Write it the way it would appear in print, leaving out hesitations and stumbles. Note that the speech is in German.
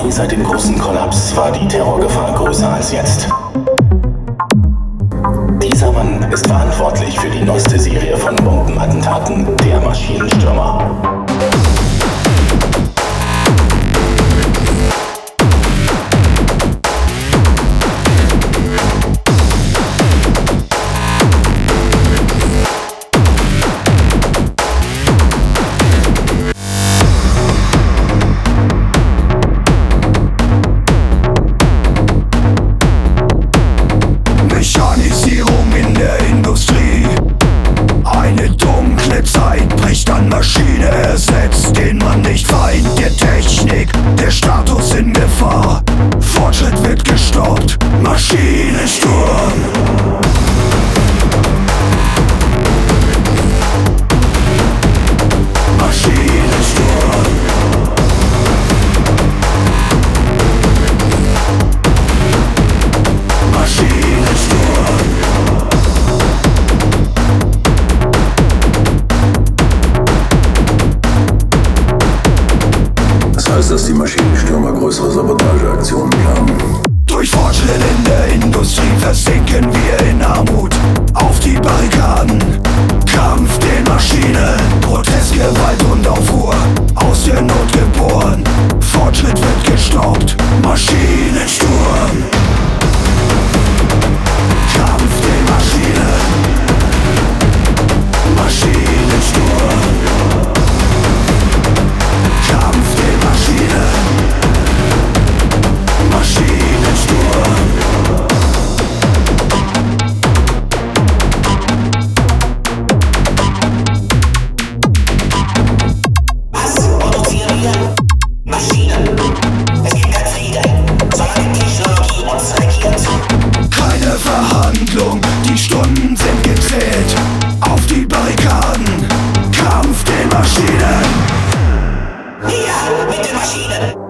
Nie seit dem großen Kollaps war die Terrorgefahr größer als jetzt. Dieser Mann ist verantwortlich für die neueste Serie von Bombenattentaten, der Maschinenstürmer. Mechanisierung in der Industrie. Eine dunkle Zeit bricht an, Maschine ersetzt den Mann nicht. Feind der Technik, der Status in Gefahr. Fortschritt wird gestoppt, Maschinensturm. Maschinensturm. Maschinensturm. Das heißt, dass die Maschinenstürmer größere Sabotageaktionen planen. Durch Fortschritt in der Industrie versinken wir in Armut. Auf die Barrikaden, Kampf den Maschinen, Protest, Gewalt und Aufruhr, aus der Not geboren. Fortschritt wird gestoppt, Maschinensturm. Kampf den Maschinen, Maschinensturm. Kampf den Maschinen, Maschinensturm. Was produzieren wir? Maschinen. Es gibt kein Frieden, sondern die Technologie uns regiert. Keine Verhandlung, die Stunden sind gezählt. Auf die Barrikaden, Kampf den Maschinen. Hier mit den Maschinen.